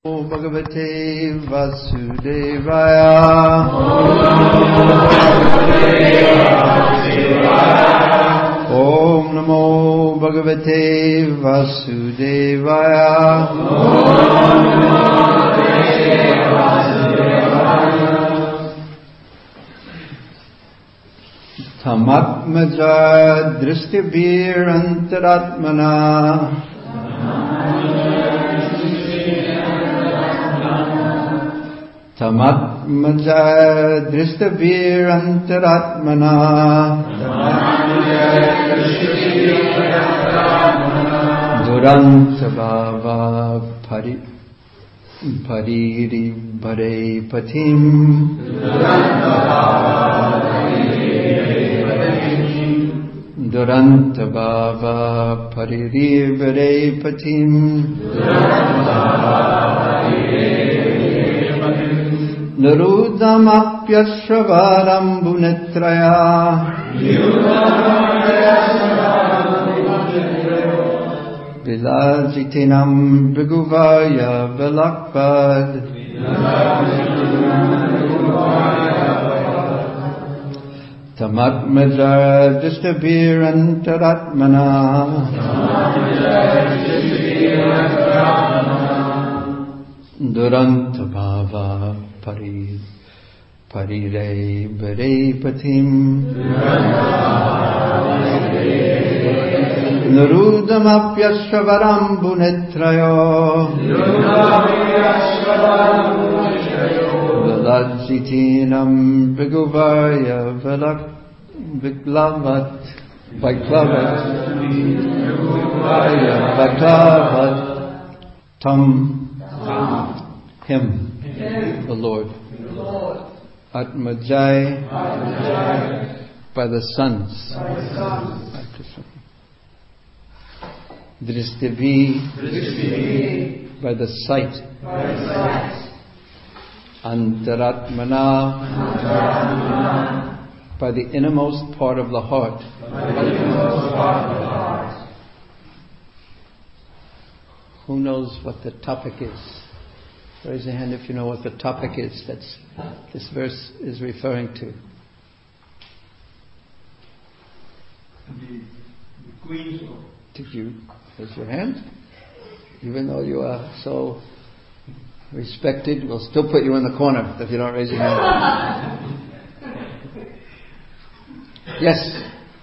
Bhagavate Vasudevaya. Om Namo Bhagavate Vasudevaya. Tamatmaja Dristibhir Antaratmana. Tamatmaja Dristibhir Antaratmana. Duranta Bhava Pariri Bhare Patim. Duranta Bhava Pariri Bhare Patim. Narudamapyashravarambunetraya. Vilajitinam Bhiguvaya Velakpad. Tamatmaja Distabhir Antaratmana. Duranta Bhava Parire Bhare Patim. Narudamapyashravarambunetrayo. Velajitinam Bhiguvaya Vaklavat Tam Him, the Lord. Atmajai, by the sons. Dristibhi, by the sight. Antaratmana, by the innermost part of the heart. Who knows what the topic is? Raise your hand if you know what the topic is that this verse is referring to. The queens of... Did you raise your hand? Even though you are so respected, we'll still put you in the corner if you don't raise your hand. Yes.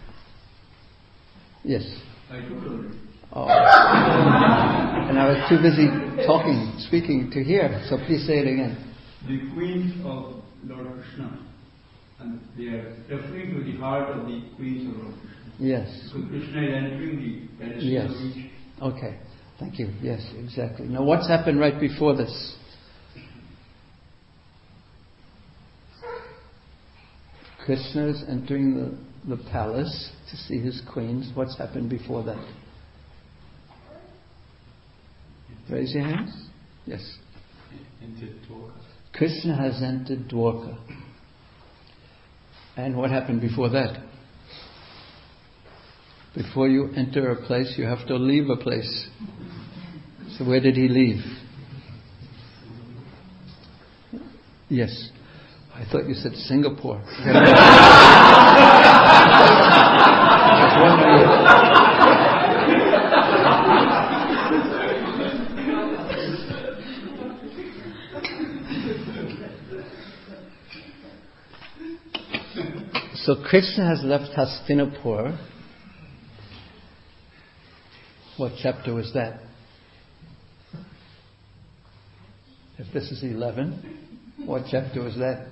Yes. I told already. Oh. And I was too busy speaking to hear, so please say it again. The queens of Lord Krishna, and they are referring to the heart of the queens of Lord Krishna. Yes. So Krishna is entering the pedestal Yes. of each. Okay. Thank you. Yes, exactly. Now what's happened right before this? Krishna is entering the palace to see his queens. What's happened before that? Raise your hands. Yes. Krishna has entered Dwarka. And what happened before that? Before you enter a place, you have to leave a place. So where did he leave? Yes. I thought you said Singapore. So Krishna has left Hastinapur. What chapter was that? If this is 11, what chapter was that?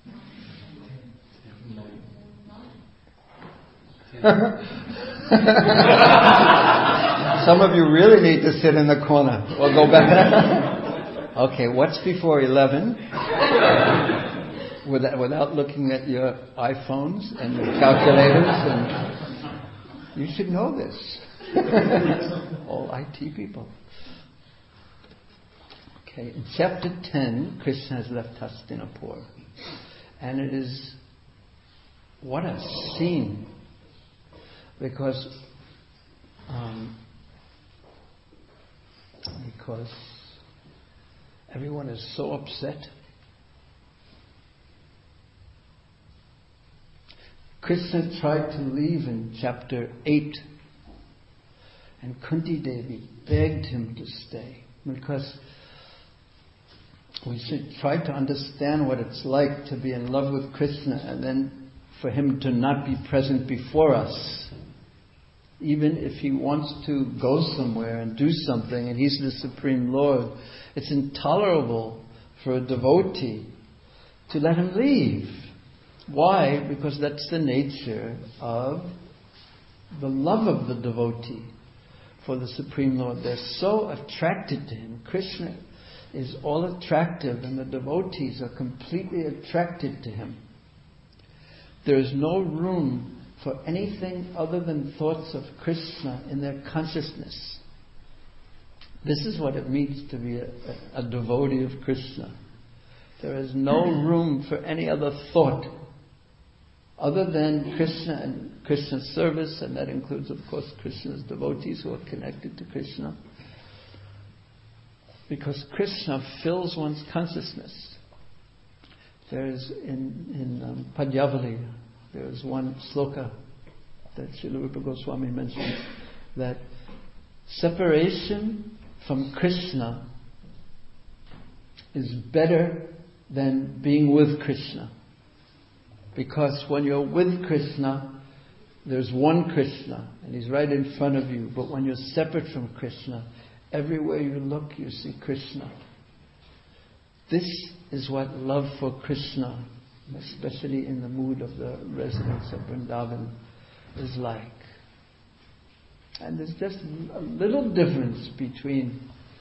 Some of you really need to sit in the corner or go back. Okay, what's before 11? Without looking at your iPhones and your calculators, and you should know this. All IT people. Okay, in chapter 10, Krishna has left Hastinapur, and it is what a scene, because everyone is so upset. Krishna tried to leave in chapter 8, and Kunti Devi begged him to stay, because we should try to understand what it's like to be in love with Krishna and then for him to not be present before us. Even if he wants to go somewhere and do something and he's the Supreme Lord, it's intolerable for a devotee to let him leave. Why? Because that's the nature of the love of the devotee for the Supreme Lord. They're so attracted to him. Krishna is all attractive and the devotees are completely attracted to him. There is no room for anything other than thoughts of Krishna in their consciousness. This is what it means to be a devotee of Krishna. There is no room for any other thought other than Krishna and Krishna's service, and that includes, of course, Krishna's devotees who are connected to Krishna. Because Krishna fills one's consciousness. There is in Padyavali, there is one sloka that Srila Rupa Goswami mentioned, that separation from Krishna is better than being with Krishna. Because when you're with Krishna, there's one Krishna, and he's right in front of you. But when you're separate from Krishna, everywhere you look, you see Krishna. This is what love for Krishna, especially in the mood of the residents of Vrindavan, is like. And there's just a little difference between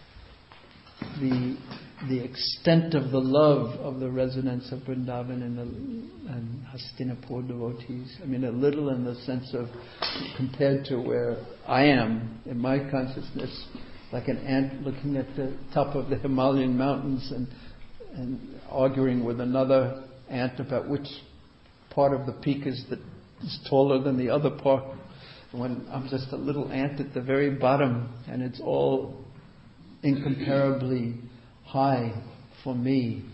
the extent of the love of the residents of Vrindavan and Hastinapur devotees. I mean, a little in the sense of, compared to where I am in my consciousness, like an ant looking at the top of the Himalayan mountains and arguing with another ant about which part of the peak is taller than the other part, when I'm just a little ant at the very bottom and it's all incomparably high for me.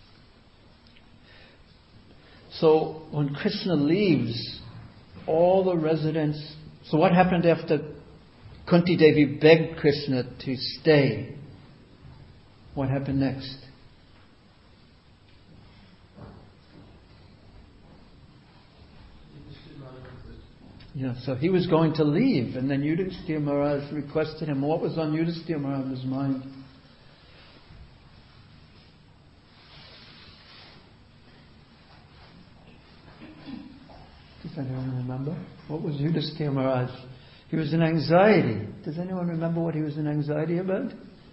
So when Krishna leaves, all the residents... So what happened after Kunti Devi begged Krishna to stay? What happened next? Yeah, so he was going to leave, and then Yudhishthira Maharaj requested him. What was on Yudhishthira Maharaj's mind? Does anyone remember? What was Yudhishthira Maharaj? He was in anxiety. Does anyone remember what he was in anxiety about?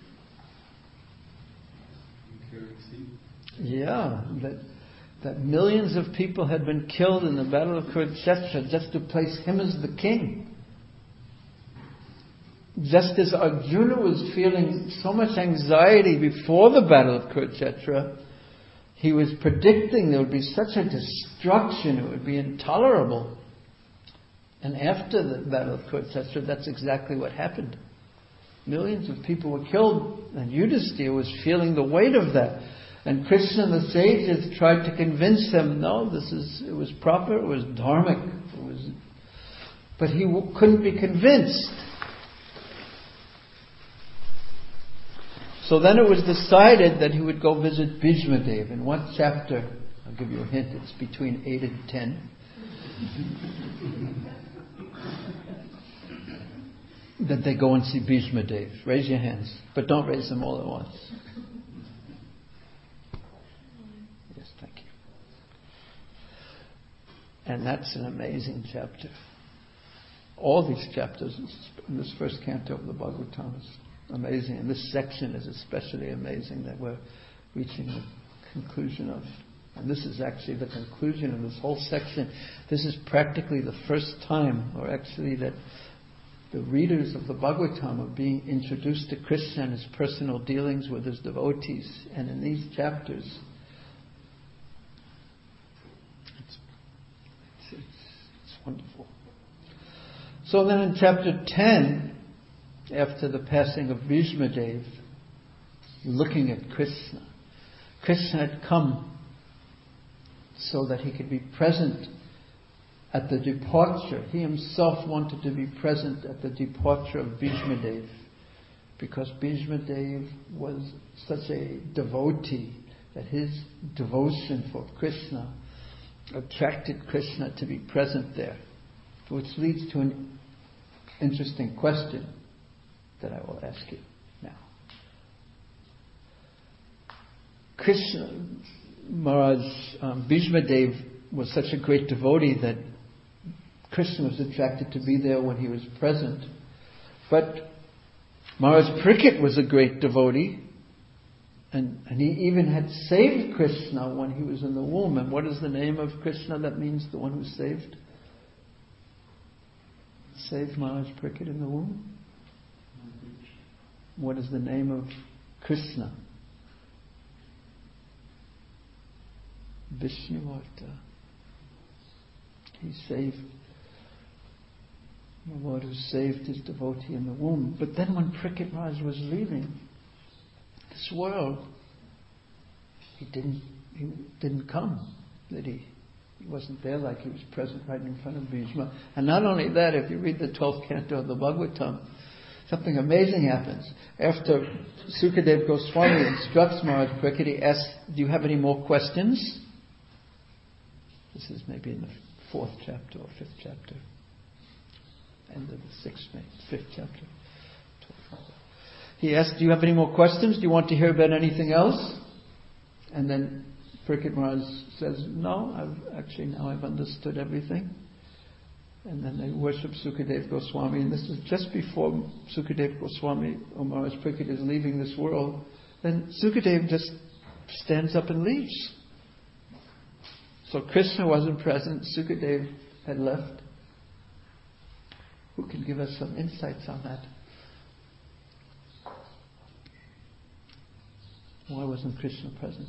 Yeah, that millions of people had been killed in the Battle of Kurukshetra just to place him as the king. Just as Arjuna was feeling so much anxiety before the Battle of Kurukshetra, he was predicting there would be such a destruction, it would be intolerable. And after the Battle of Kurukshetra, that's exactly what happened. Millions of people were killed, and Yudhishthira was feeling the weight of that. And Krishna and the sages tried to convince him, no, it was proper, it was dharmic, but he couldn't be convinced. So then it was decided that he would go visit Bhishma Dev. In one chapter, I'll give you a hint, it's between 8 and 10. That they go and see Bhishma Dev. Raise your hands, but don't raise them all at once. Yes, thank you. And that's an amazing chapter. All these chapters in this first canto of the Bhagavatam is amazing, and this section is especially amazing that we're reaching the conclusion of. And this is actually the conclusion of this whole section. This is practically the first time, or actually that the readers of the Bhagavatam are being introduced to Krishna and his personal dealings with his devotees. And in these chapters, it's wonderful. So then in chapter 10, after the passing of Bhishma Dev, looking at Krishna. Krishna had come so that he could be present at the departure. He himself wanted to be present at the departure of Bhishma Dev, because Bhishma Dev was such a devotee that his devotion for Krishna attracted Krishna to be present there. Which leads to an interesting question that I will ask you now. Krishna, Maharaj, Bhishma Dev was such a great devotee that Krishna was attracted to be there when he was present. But Maharaj Parikshit was a great devotee, and he even had saved Krishna when he was in the womb. And what is the name of Krishna that means the one who saved? Saved Maharaj Parikshit in the womb? What is the name of Krishna? Vishnuvarta. He saved the Lord who saved his devotee in the womb. But then when Parikshit Maharaj was leaving this world, he didn't come. That he wasn't there like he was present right in front of Bhishma. And not only that, if you read the 12th canto of the Bhagavatam, something amazing happens. After Sukadeva Goswami instructs Maharaj Parikshit, he asks, do you have any more questions? This is maybe in the 4th chapter or 5th chapter. End of the 6th, maybe 5th chapter. He asked, do you have any more questions? Do you want to hear about anything else? And then Parikshit Maharaj says, no, I've understood everything. And then they worship Sukadeva Goswami. And this is just before Sukadeva Goswami or Maharaj Parikshit is leaving this world. Then Sukadeva just stands up and leaves. So Krishna wasn't present. Sukadeva had left. Who can give us some insights on that? Why wasn't Krishna present?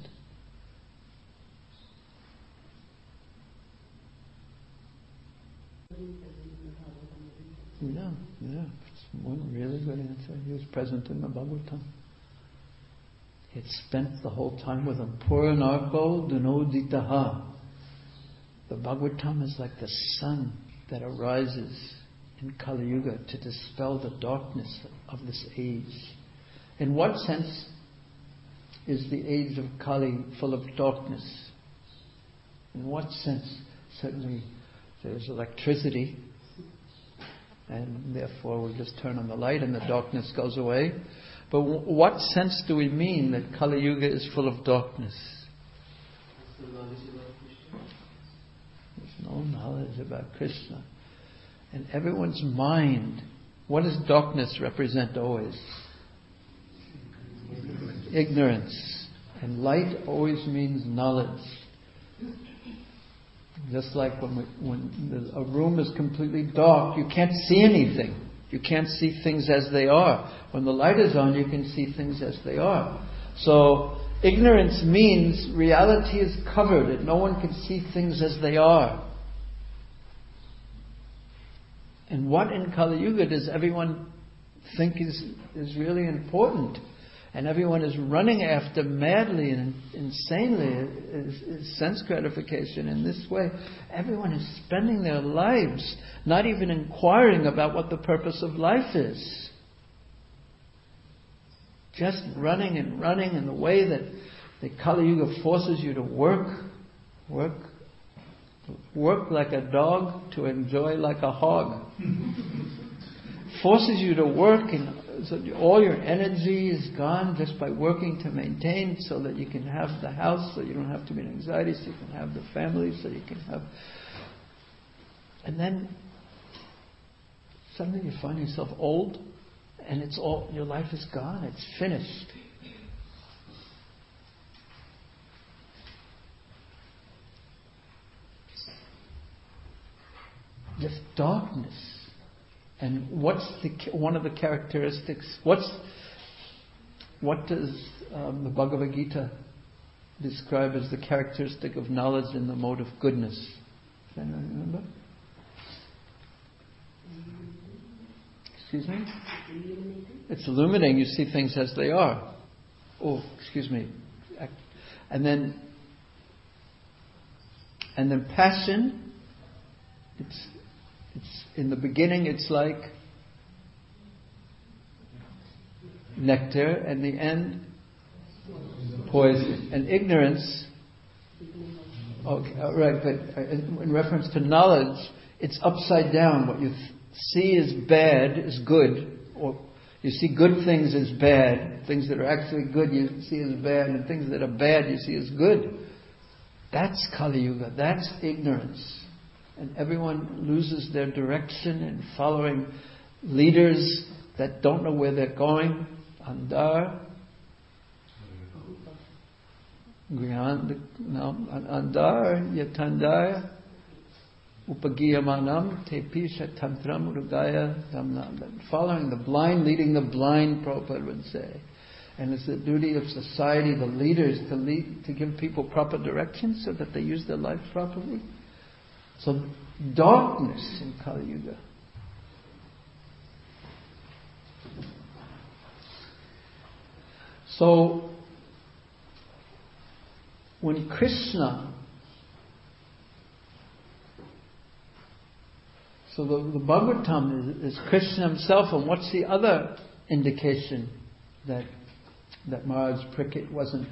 Yeah. It's one really good answer. He was present in the Bhagavatam. He had spent the whole time with him. Puranarko Dunoditaha. The Bhagavatam is like the sun that arises in Kali Yuga to dispel the darkness of this age. In what sense is the age of Kali full of darkness? In what sense? Certainly there's electricity, and therefore we just turn on the light and the darkness goes away. But what sense do we mean that Kali Yuga is full of darkness? There's no knowledge about Krishna. In everyone's mind, what does darkness represent always? Ignorance. And light always means knowledge. Just like when a room is completely dark, you can't see anything. You can't see things as they are. When the light is on, you can see things as they are. So, ignorance means reality is covered and no one can see things as they are. And what in Kali Yuga does everyone think is really important? And everyone is running after madly and insanely is sense gratification in this way. Everyone is spending their lives not even inquiring about what the purpose of life is. Just running in the way that the Kali Yuga forces you to work like a dog to enjoy like a hog. Forces you to work, and so all your energy is gone just by working to maintain, so that you can have the house, so you don't have to be in anxiety, so you can have the family, so you can have... And then suddenly you find yourself old, and it's all, your life is gone, it's finished. Just darkness. And what's one of the characteristics? What does the Bhagavad Gita describe as the characteristic of knowledge in the mode of goodness? Does anyone remember? Excuse me? It's illuminating. You see things as they are. And then passion, it's in the beginning it's like nectar, and the end poison. And ignorance, okay, right, but in reference to knowledge, it's upside down. What you see as bad is good, or you see good things as bad. Things that are actually good you see as bad, and things that are bad you see as good. That's Kali Yuga. That's ignorance. And everyone loses their direction in following leaders that don't know where they're going. Andar, Yatandar, Upagiyamanam, Tepisha Tantram Rugaya Damnam. Following the blind, leading the blind, Prabhupada would say. And it's the duty of society, the leaders, to give people proper direction so that they use their life properly. So darkness in Kali Yuga. So when Krishna, so the Bhagavatam is Krishna himself, and what's the other indication that Maharaj Parikshit wasn't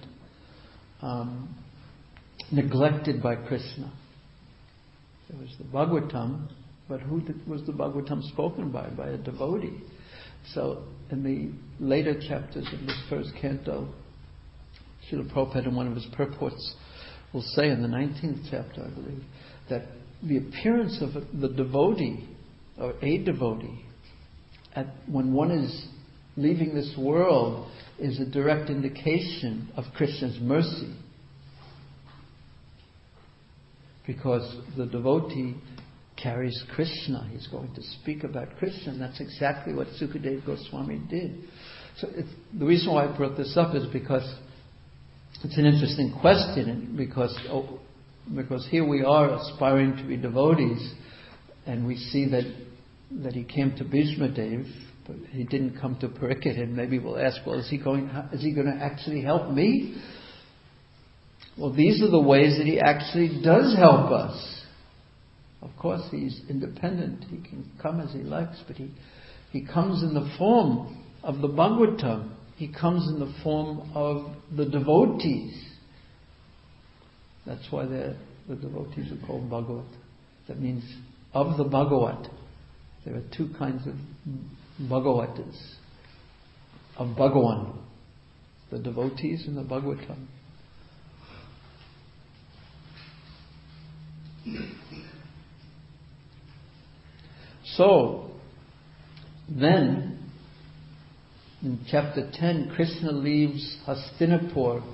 neglected by Krishna? There was the Bhagavatam, but who was the Bhagavatam spoken by? By a devotee. So in the later chapters of this first canto, Srila Prabhupada in one of his purports will say in the 19th chapter, I believe, that the appearance of the devotee, or a devotee, when one is leaving this world, is a direct indication of Krishna's mercy. Because the devotee carries Krishna. He's going to speak about Krishna, and that's exactly what Sukadeva Goswami did. So the reason why I brought this up is because it's an interesting question, because here we are aspiring to be devotees, and we see that he came to Bhishma Dev, but he didn't come to Parikshit. And maybe we'll ask, well, is he going to actually help me? Well, these are the ways that he actually does help us. Of course, he's independent. He can come as he likes, but he comes in the form of the Bhagavatam. He comes in the form of the devotees. That's why the devotees are called Bhagavat. That means of the Bhagavat. There are two kinds of Bhagavatas, of Bhagavan, the devotees and the Bhagavatam. So, then, in chapter 10, Krishna leaves Hastinapur.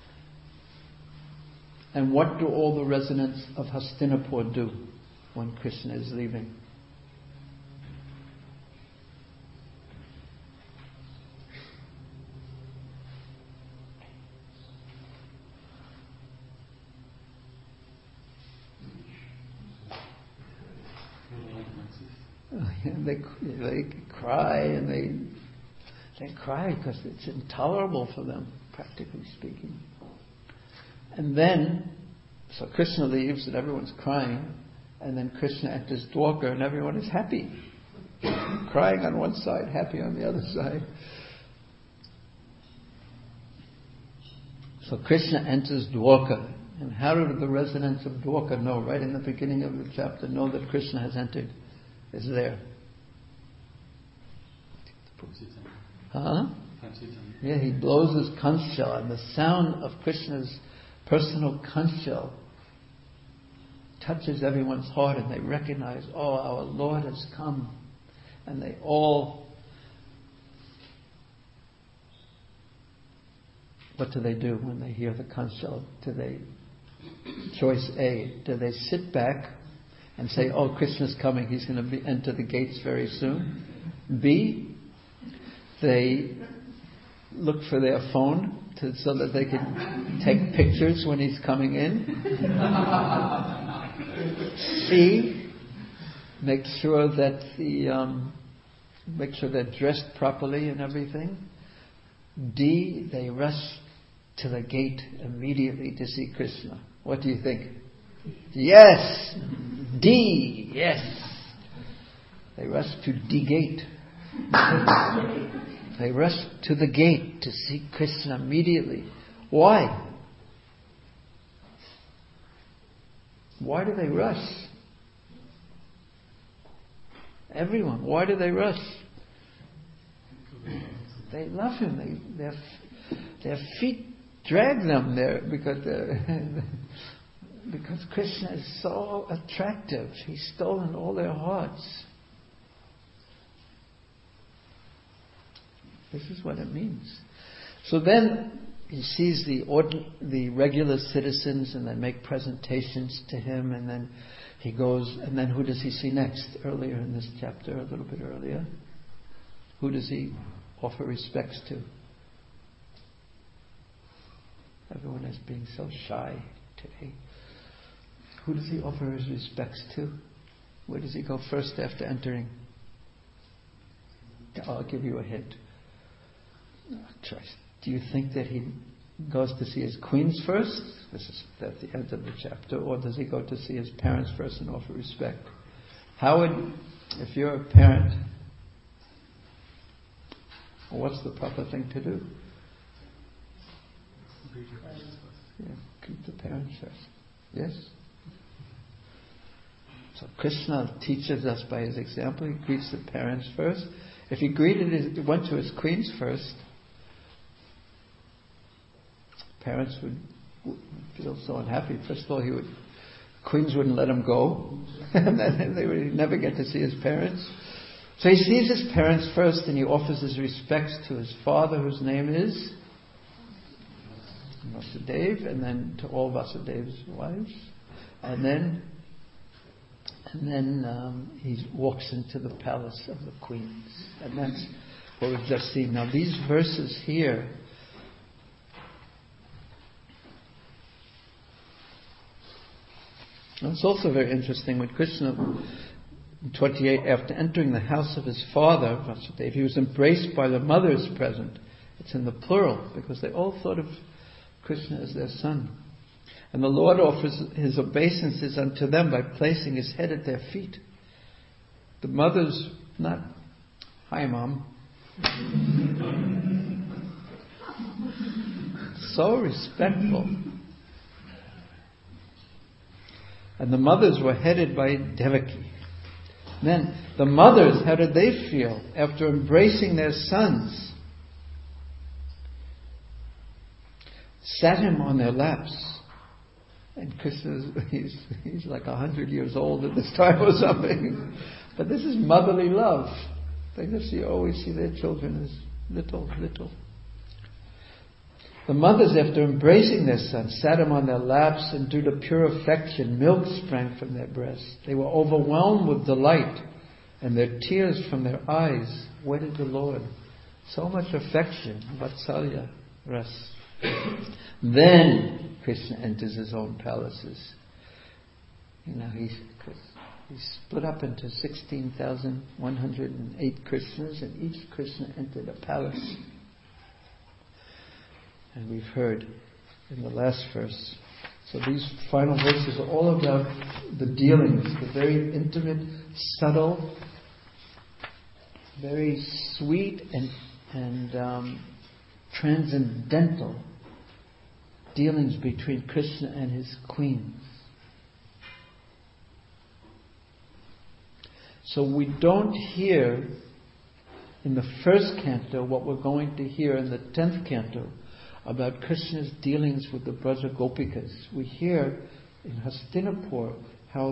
And what do all the residents of Hastinapur do when Krishna is leaving? They cry, and they cry because it's intolerable for them, practically speaking. And then, so Krishna leaves and everyone's crying, and then Krishna enters Dwarka and everyone is happy. Crying on one side, happy on the other side. So Krishna enters Dwarka. And how do the residents of Dwarka know, right in the beginning of the chapter, know that Krishna has entered? Is there? Huh? Yeah, he blows his conch shell, and the sound of Krishna's personal conch shell touches everyone's heart, and they recognize, oh, our Lord has come. And they all, what do they do when they hear the conch shell? Choice A, do they sit back and say, oh, Krishna's coming, he's going to enter the gates very soon? B, they look for their phone so that they can take pictures when he's coming in. C, make sure that they're dressed properly and everything. D, they rush to the gate immediately to see Krishna. What do you think? Yes! D! Yes! They rush to D gate. They rush to the gate to see Krishna immediately. Why? Why do they rush? Everyone, why do they rush? They love him. Their feet drag them there because Krishna is so attractive. He's stolen all their hearts. This is what it means. So then he sees the regular citizens, and they make presentations to him, and then he goes, and then who does he see next? Earlier in this chapter, a little bit earlier, who does he offer respects to? Everyone is being so shy today. Who does he offer his respects to? Where does he go first after entering? I'll give you a hint. Do you think that he goes to see his queens first? This is at the end of the chapter. Or does he go to see his parents first and offer respect? How would, if you're a parent, what's the proper thing to do? Yeah, greet the parents first. Yes? So Krishna teaches us by his example. He greets the parents first. If he went to his queens first, parents would feel so unhappy. First of all, queens wouldn't let him go, and then they would never get to see his parents. So he sees his parents first, and he offers his respects to his father, whose name is Vasudeva, and then to all Vasudeva's wives, and then he walks into the palace of the queens, and that's what we've just seen. Now these verses here, it's also very interesting when Krishna, in 28, after entering the house of his father, Vasudeva, he was embraced by the mothers present. It's in the plural, because they all thought of Krishna as their son. And the Lord offers his obeisances unto them by placing his head at their feet. The mothers, not, hi mom. So respectful. And the mothers were headed by Devaki. Then the mothers, how did they feel after embracing their sons? Sat him on their laps. And Krishna, he's like 100 years old at this time or something. But this is motherly love. They just always see their children as little. The mothers, after embracing their sons, sat him on their laps, and due to pure affection, milk sprang from their breasts. They were overwhelmed with delight, and their tears from their eyes wetted the Lord. So much affection, Vatsalya, ras. Then Krishna enters his own palaces. He's split up into 16,108 Krishnas, and each Krishna entered a palace. And we've heard in the last verse. So these final verses are all about the dealings, the very intimate, subtle, very sweet and transcendental dealings between Krishna and his queens. So we don't hear in the first canto what we're going to hear in the 10th canto about Krishna's dealings with the Braja Gopikas. We hear in Hastinapur how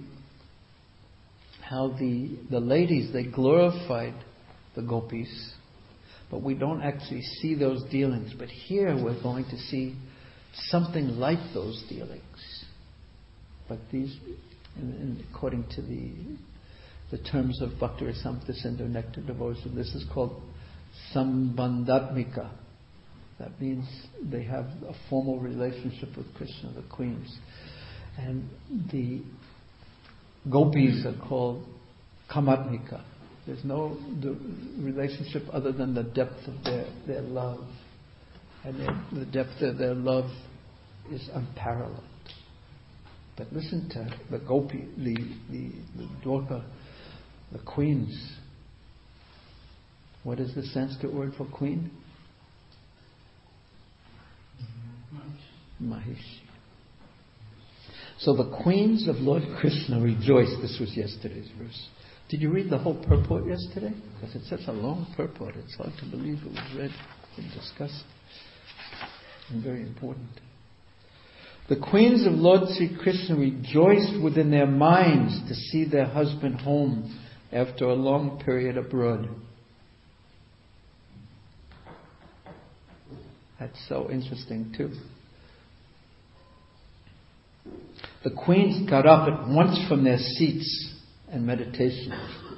the ladies, they glorified the gopis, but we don't actually see those dealings. But here we're going to see something like those dealings. But these, according to the terms of Bhakti-rasamrita Sindhu Nectar devotion, this is called Sambandhatmika. That means they have a formal relationship with Krishna, the queens. And the gopis are called Kamatmika. There's no relationship other than the depth of their love. And the depth of their love is unparalleled. But listen to the gopi, the Dwarka, the queens. What is the Sanskrit word for queen? Mahishi. So the queens of Lord Krishna rejoiced. This was yesterday's verse. Did you read the whole purport yesterday? Because it's such a long purport. It's hard to believe it was read and discussed. And very important. The queens of Lord Sri Krishna rejoiced within their minds to see their husband home after a long period abroad. That's so interesting too. The queens got up at once from their seats and meditation.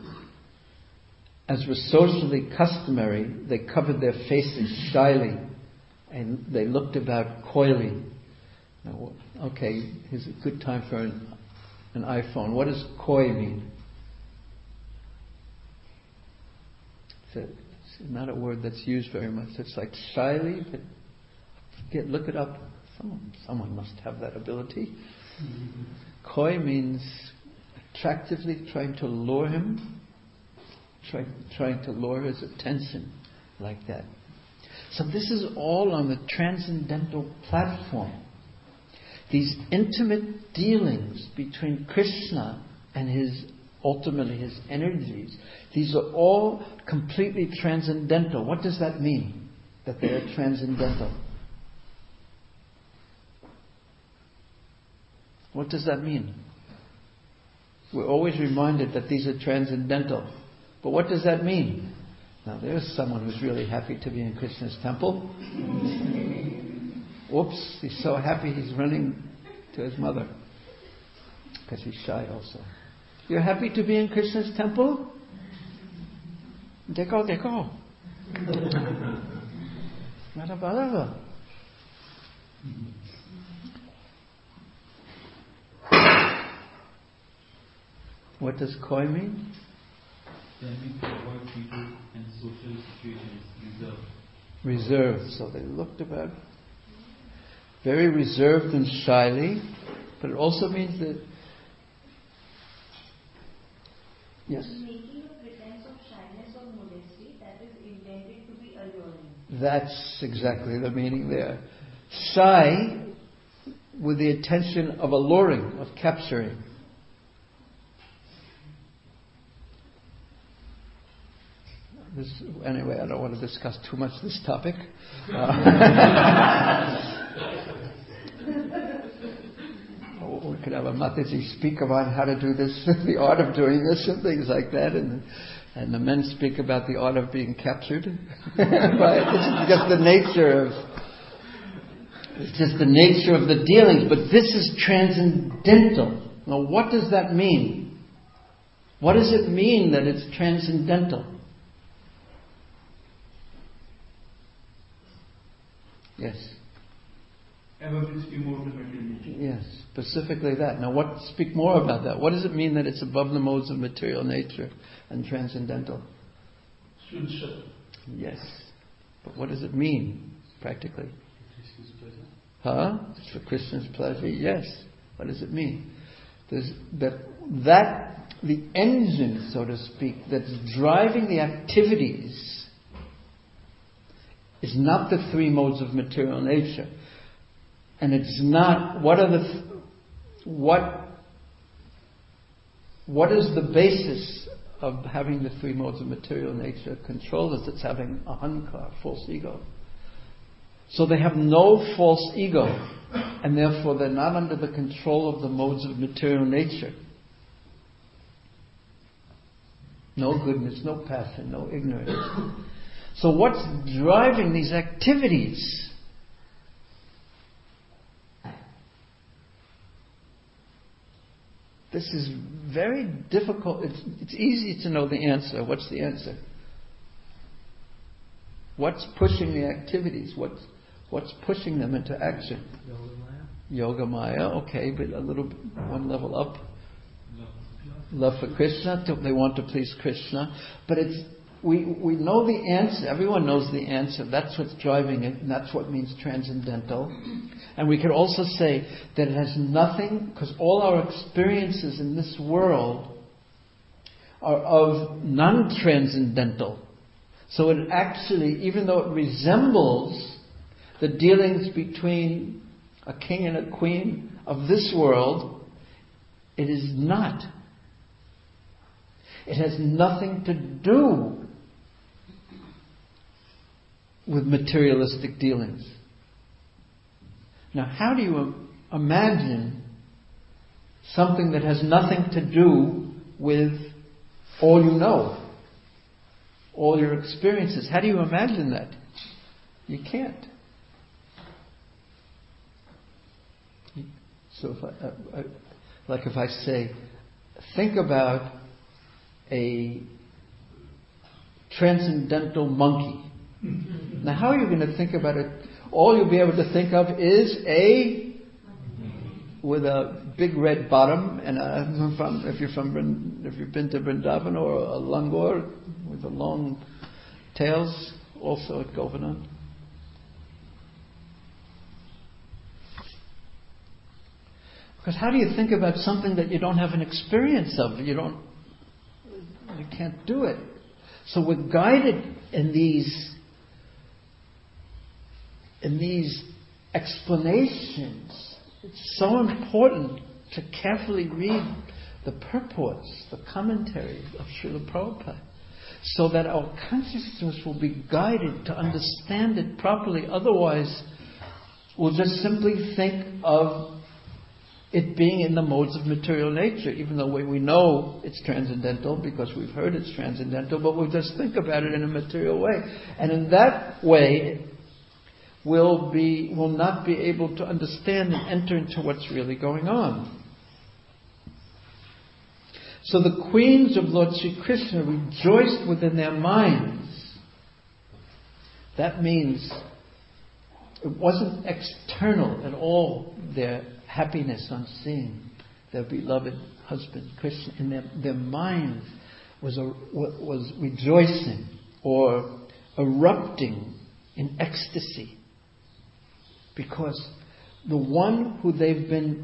As was socially customary, they covered their faces shyly and they looked about coyly. Now, okay, here's a good time for an iPhone. What does coy mean? It's not a word that's used very much. It's like shyly, but look it up. Someone must have that ability. Mm-hmm. Coy means attractively trying to lure him, trying to lure his attention, like that. So this is all on the transcendental platform. These intimate dealings between Krishna and ultimately his energies, these are all completely transcendental. What does that mean? That they are transcendental? What does that mean? We're always reminded that these are transcendental. But what does that mean? Now there's someone who's really happy to be in Krishna's temple. Whoops, he's so happy he's running to his mother. Because he's shy also. You're happy to be in Krishna's temple? Dekho. Madhavadava. What does coy mean? Tending to avoid people and social situations. Reserved. So they looked about very reserved and shyly, but it also means that yes. Making a pretense of shyness or modesty that is intended to be alluring. That's exactly the meaning there. Shy with the intention of alluring, of capturing. Anyway, I don't want to discuss too much this topic. We could have a Mataji speak about how to do this, the art of doing this and things like that, and the men speak about the art of being captured. Right? This is just the nature of the dealings, but this is transcendental. Now what does that mean? What does it mean that it's transcendental? Yes. Above the modes of material nature. Yes, specifically that. Now, speak more about that. What does it mean that it's above the modes of material nature and transcendental? Shuddha. Yes, but what does it mean practically? Krishna's pleasure. Huh? It's for Krishna's pleasure. Yes. What does it mean? There's that the engine, so to speak, that's driving the activities is not the three modes of material nature. And it's not, what is the basis of having the three modes of material nature control us? It's having ahankar, false ego. So they have no false ego, and therefore they're not under the control of the modes of material nature. No goodness, no passion, no ignorance. So what's driving these activities? This is very difficult. It's easy to know the answer. What's the answer? What's pushing the activities? What's pushing them into action? Yoga Maya. Yoga Maya, okay, but one level up. love for Krishna, they want to please Krishna, but we know the answer. Everyone knows the answer. That's what's driving it, and that's what means transcendental. And we could also say that it has nothing, because all our experiences in this world are of non-transcendental. So it actually, even though it resembles the dealings between a king and a queen of this world, it is not. It has nothing to do with materialistic dealings. Now, how do you imagine something that has nothing to do with all you know, all your experiences? How do you imagine that? You can't. So if I say, think about a transcendental monkey. Now, how are you going to think about it? All you'll be able to think of is with a big red bottom, and if you've been to Vrindavan, or a langur with the long tails, also at Govardhan. Because how do you think about something that you don't have an experience of? You can't do it. So we're guided in these explanations. It's so important to carefully read the purports, the commentaries of Srila Prabhupada, so that our consciousness will be guided to understand it properly. Otherwise, we'll just simply think of it being in the modes of material nature, even though we know it's transcendental because we've heard it's transcendental, but we'll just think about it in a material way. And in that way, we'll not be able to understand and enter into what's really going on. So the queens of Lord Sri Krishna rejoiced within their minds. That means it wasn't external at all, their happiness on seeing their beloved husband Krishna. In their minds was rejoicing or erupting in ecstasy, because the one who they've been...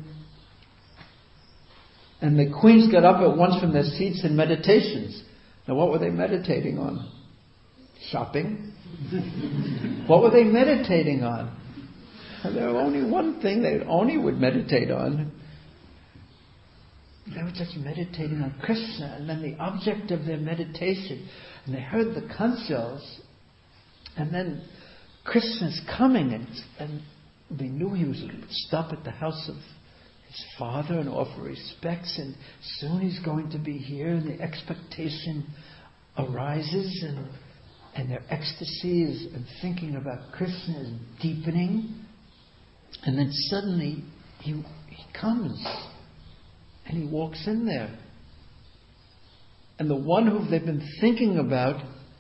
And the queens got up at once from their seats in meditations. Now, what were they meditating on? Shopping? What were they meditating on? There was only one thing they only would meditate on. They were just meditating on Krishna, and then the object of their meditation. And they heard the kanchals, and then Krishna's coming, and they knew he was going to stop at the house of his father and offer respects, and soon he's going to be here, and the expectation arises, and their ecstasy is, and thinking about Krishna is deepening. And then suddenly he comes and he walks in there. And the one who they've been thinking about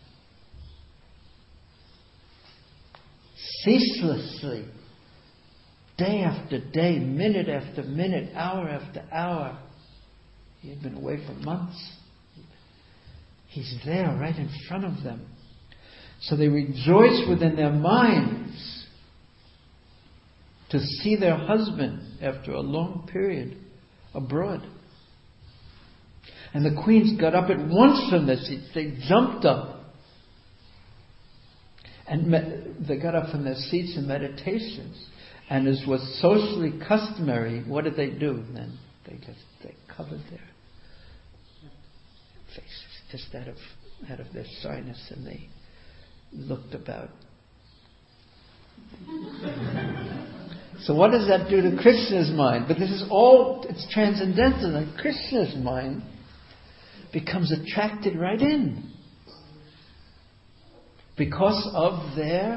ceaselessly, day after day, minute after minute, hour after hour, he had been away for months. He's there right in front of them. So they rejoice within their minds to see their husband after a long period abroad. And the queens got up at once from their seats. They jumped up. And they got up from their seats in meditations. And as was socially customary, what did they do then? They covered their faces just out of their shyness, and they looked about. So what does that do to Krishna's mind? But this is all, it's transcendental, and Krishna's mind becomes attracted right in because of their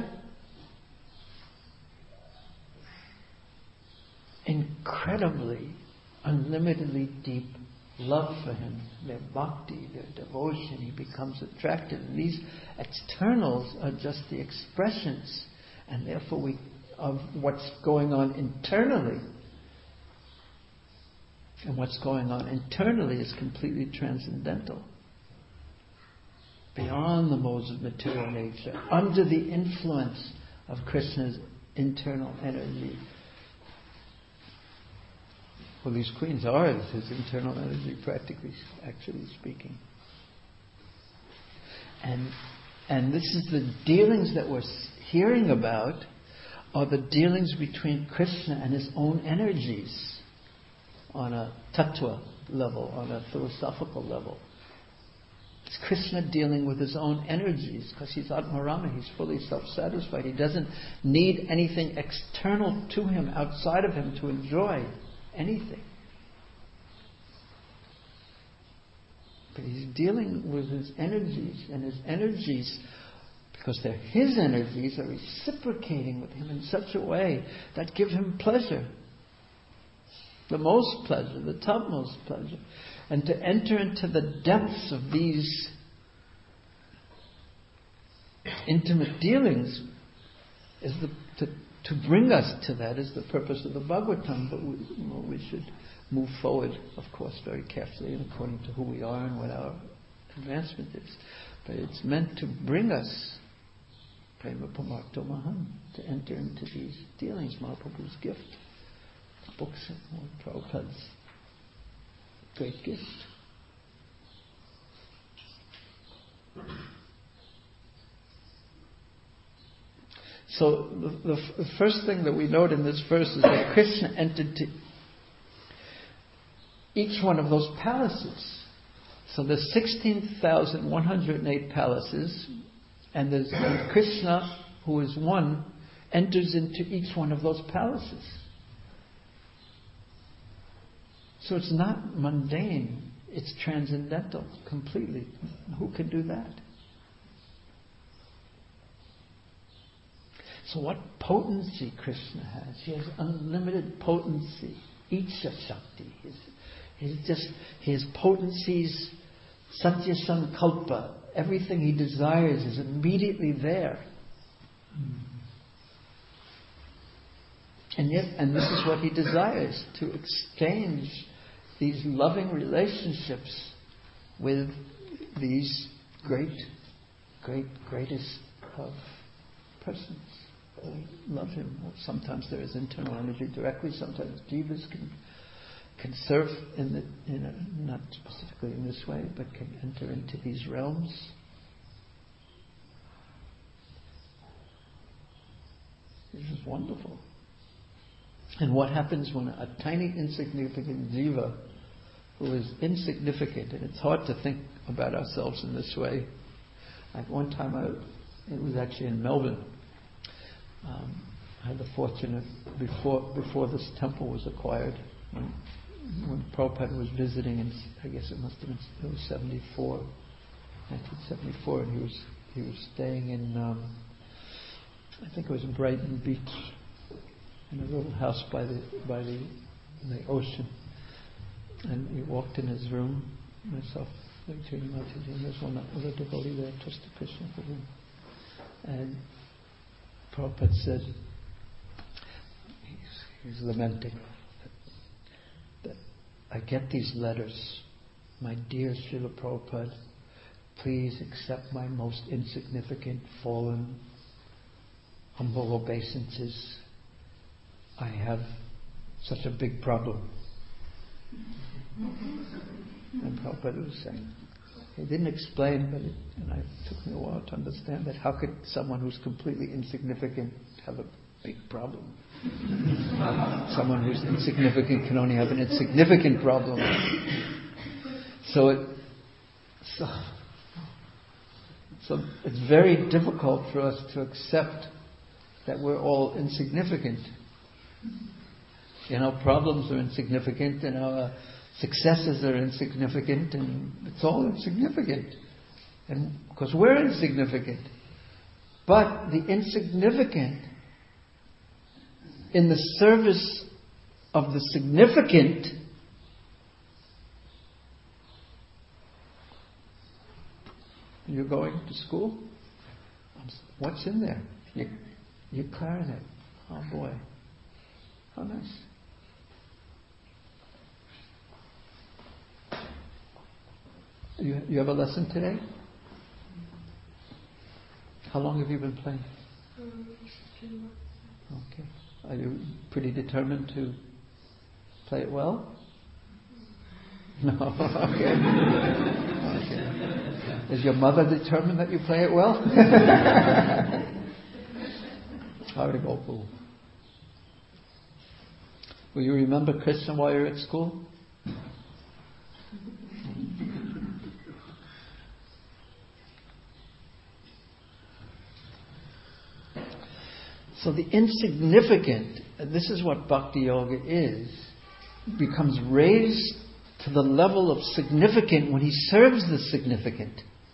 incredibly, unlimitedly deep love for him, their bhakti, their devotion. He becomes attracted, and these externals are just the expressions, and therefore of what's going on internally. And what's going on internally is completely transcendental. Beyond the modes of material nature, under the influence of Krishna's internal energy. Well, these queens are his internal energy, practically, actually speaking. And this is the dealings that we're hearing about, are the dealings between Krishna and his own energies on a tattva level, on a philosophical level. It's Krishna dealing with his own energies, because he's Atmarama, he's fully self-satisfied. He doesn't need anything external to him, outside of him, to enjoy anything. But he's dealing with his energies, and his energies, because they're his energies, are reciprocating with him in such a way that give him pleasure. The most pleasure, the topmost pleasure. And to enter into the depths of these intimate dealings is to bring us to that is the purpose of the Bhagavatam. But we should move forward, of course, very carefully and according to who we are and what our advancement is. But it's meant to bring us Prema Pamarto Maham, to enter into these dealings, Mahaprabhu's gift. Books and Prabhupada's great gift. So the first thing that we note in this verse is that Krishna entered to each one of those palaces. So there's 16,108 palaces, and Krishna, who is one, enters into each one of those palaces. So it's not mundane, it's transcendental completely. Who can do that? So what potency Krishna has? He has unlimited potency. Icha Shakti. His potencies, Satya Sankalpa, everything he desires is immediately there. And this is what he desires, to exchange these loving relationships with these greatest of persons. They love him. Sometimes there is internal energy directly, sometimes jivas can serve not specifically in this way, but can enter into these realms. This is wonderful. And what happens when a tiny insignificant jiva, who is insignificant, and it's hard to think about ourselves in this way. At one time, it was actually in Melbourne. I had the fortune of, before this temple was acquired, when Prabhupada was visiting, and I guess it was 1974, and he was staying in, I think it was in Brighton Beach, in a little house by the ocean. And we walked in his room, myself, and there's one other devotee there, Trista Krishna for him. And Prabhupada said, he's lamenting, that I get these letters, my dear Srila Prabhupada, please accept my most insignificant, fallen, humble obeisances. I have such a big problem. And Prabhupada was saying, he didn't explain, but it took me a while to understand that. How could someone who's completely insignificant have a big problem? Someone who's insignificant can only have an insignificant problem. So it's very difficult for us to accept that we're all insignificant. And our problems are insignificant, and our successes are insignificant, and it's all insignificant. And because we're insignificant. But the insignificant in the service of the significant you're going to school? What's in there? Your clarinet. Oh boy. How nice. You have a lesson today? How long have you been playing? Okay. Are you pretty determined to play it well? No. Okay. Is your mother determined that you play it well? Harigopu. Will you remember Krishna while you're at school? So the insignificant, this is what Bhakti Yoga is, becomes raised to the level of significant when he serves the significant.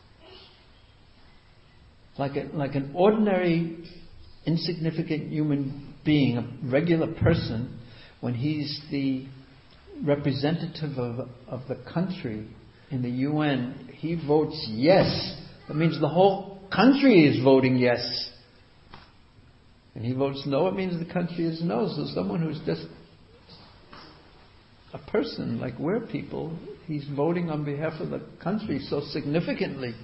Like an ordinary, insignificant human being, a regular person, when he's the representative of the country in the UN, he votes yes. That means the whole country is voting yes. And he votes no, it means the country is no. So someone who's just a person, like we're people, he's voting on behalf of the country so significantly.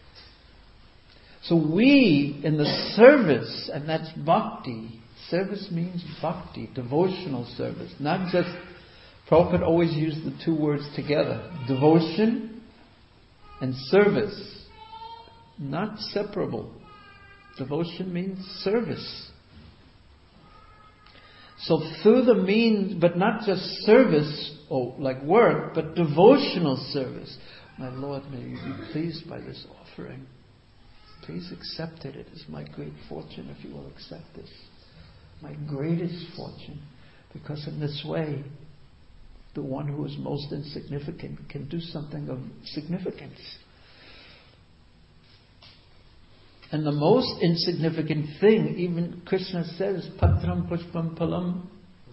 So we, in the service, and that's bhakti. Service means bhakti, devotional service. Not just, Prabhupada always used the two words together. Devotion and service. Not separable. Devotion means service. So through the means, but not just service, or like work, but devotional service. My Lord, may you be pleased by this offering. Please accept it. It is my great fortune if you will accept this. My greatest fortune. Because in this way, the one who is most insignificant can do something of significance. And the most insignificant thing, even Krishna says, Patram Pushpam Palam.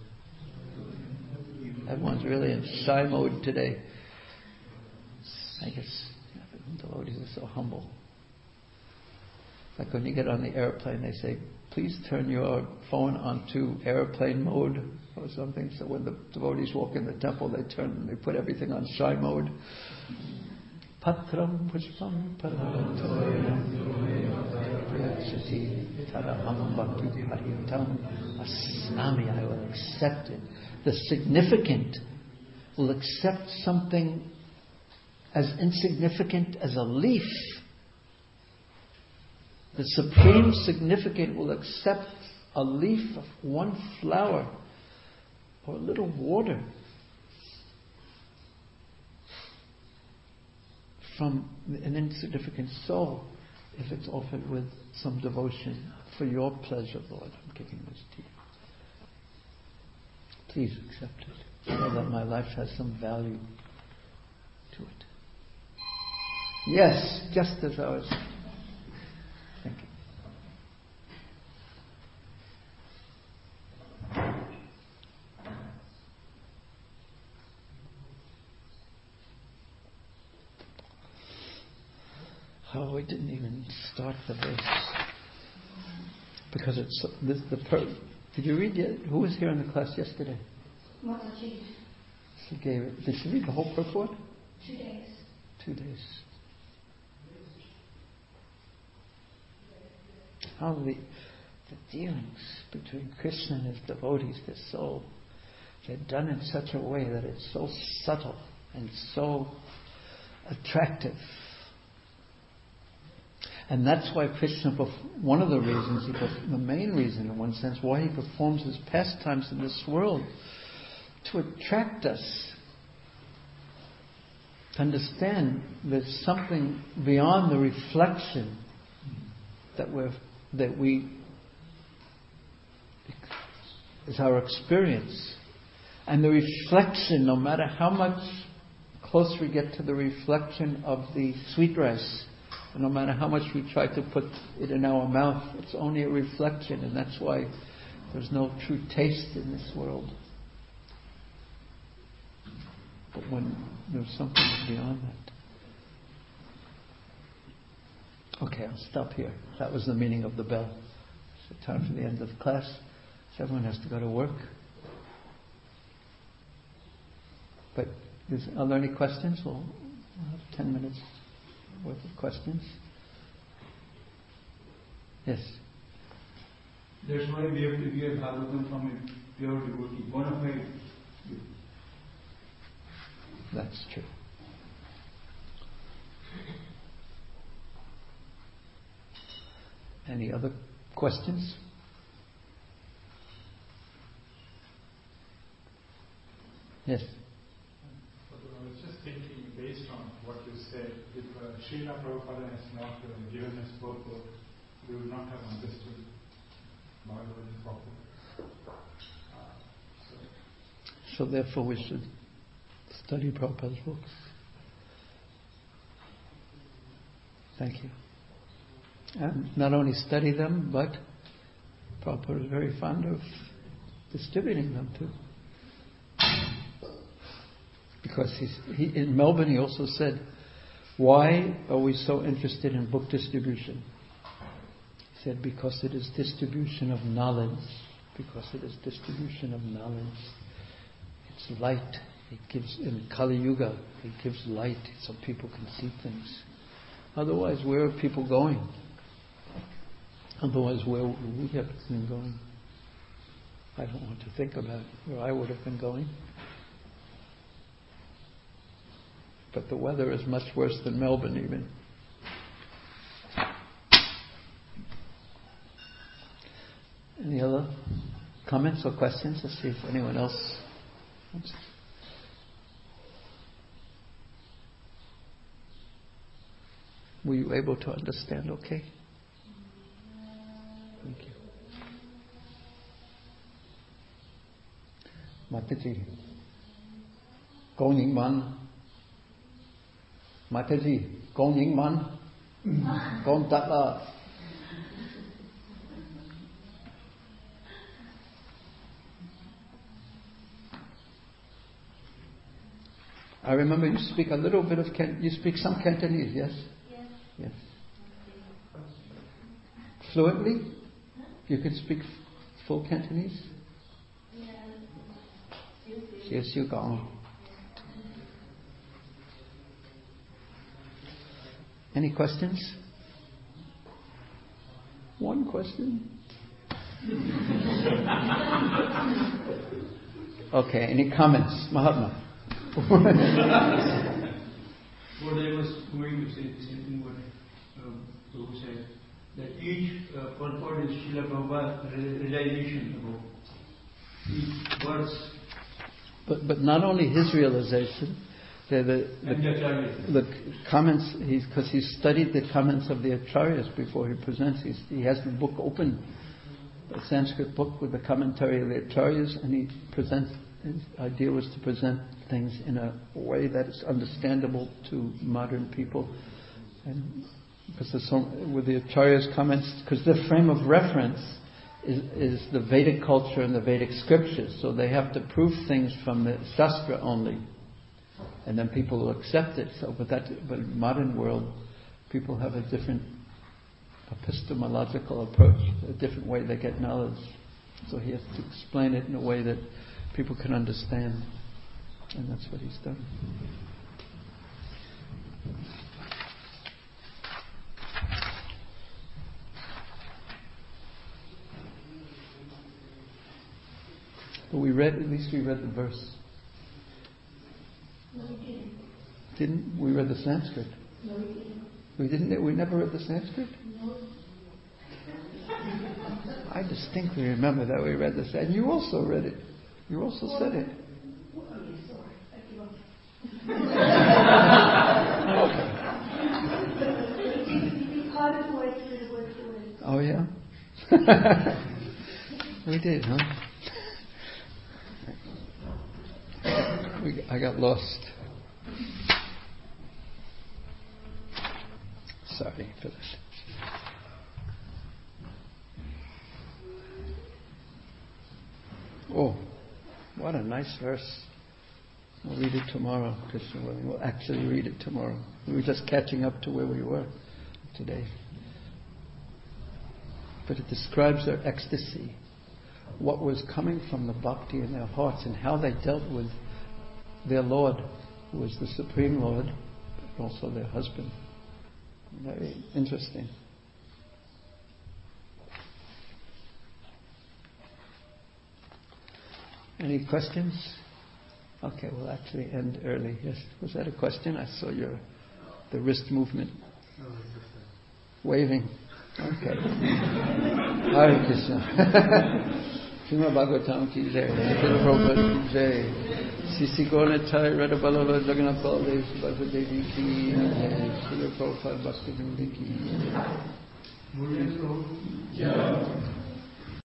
Everyone's really in shy mode today. I guess devotees are so humble. Like when you get on the airplane, they say, please turn your phone onto airplane mode or something. So when the devotees walk in the temple, they put everything on shy mode. Patram Pushpam Palam Asnami, I will accept it. The significant will accept something as insignificant as a leaf. The supreme significant will accept a leaf of one flower or a little water from an insignificant soul if it's offered with some devotion for your pleasure, Lord. I'm giving this to you. Please accept it. Know that my life has some value to it. Yes, just as I was thinking. Oh, we didn't even start the verse because it's this. Did you read yet? Who was here in the class yesterday? Mataji. She gave it. Did she read the whole purport? 2 days. 2 days. How the dealings between Krishna and his devotees, their soul, they're done in such a way that it's so subtle and so attractive. And that's why Krishna, one of the reasons, the main reason in one sense, why he performs his pastimes in this world, to attract us, to understand there's something beyond the reflection that we is our experience. And the reflection, no matter how much closer we get to the reflection of the sweet rice, and no matter how much we try to put it in our mouth, it's only a reflection, and that's why there's no true taste in this world. But when there's something beyond that. Okay, I'll stop here. That was the meaning of the bell. It's time for the end of class. So everyone has to go to work. But are there any questions? We'll We'll have 10 minutes worth of questions. Yes. That's why we have to hear Bhagavatam from a pure devotee, bona fide. That's true. Any other questions? Yes. I was just thinking, based on what you said, if Srila Prabhupada has not given us purpose, we would not have understood Bhagavad properly. So therefore we should study Prabhupada's books. Thank you. And not only study them, but Prabhupada is very fond of distributing them too. Because in Melbourne he also said, why are we so interested in book distribution? He said, because it is distribution of knowledge. Because it is distribution of knowledge. It's light. It gives, in Kali Yuga, it gives light so people can see things. Otherwise, where are people going? Otherwise, where would we have been going? I don't want to think about where I would have been going. But the weather is much worse than Melbourne even. Any other comments or questions? Let's see if anyone else wants. Were you able to understand okay? Thank you. Mataji. Con những man. Mataji. Con những man. Con tắt là. I remember you speak a little bit of you speak some Cantonese, yes? Yes. Yes. Fluently? You can speak full Cantonese? Yes, you go. Any questions? One question? Okay, any comments? Mahatma? What I was going to say, the same thing what Prabhu said, that each purport is Srila Prabhupada's realization about each verse. But not only his realization, the comments, because he's studied the comments of the Acharyas before he presents. He has the book open, a Sanskrit book with the commentary of the Acharyas, and he presents. His idea was to present things in a way that is understandable to modern people, and because with the Acharyas' comments, because the frame of reference is the Vedic culture and the Vedic scriptures, so they have to prove things from the Shastra only, and then people will accept it. So, but in the modern world, people have a different epistemological approach, a different way they get knowledge. So he has to explain it in a way that people can understand, and that's what he's done. But at least we read the verse. No, we didn't. Didn't we? Read the Sanskrit. No, we didn't. We didn't. We never read the Sanskrit. No. I distinctly remember that we read this, and you also read it. You also said it. Oh yeah? We did, huh? I got lost. Sorry for this. Oh, what a nice verse. We'll read it tomorrow, Krishna willing. We'll actually read it tomorrow. We were just catching up to where we were today. But it describes their ecstasy, what was coming from the bhakti in their hearts, and how they dealt with their Lord, who was the Supreme Lord, also their husband. Very interesting. Any questions? Okay, we'll actually end early. Yes, was that a question? I saw the wrist movement. Waving. Okay. Hare Krishna. Srimad Bhagavatam ki jai. Srila Prabhupada ki jai. Sisi Gauranitai Radha Ballabha Jagannath Baldev Subhadra Devi ki jai. Srila Prabhupada Bhakti Vrinda ki jai.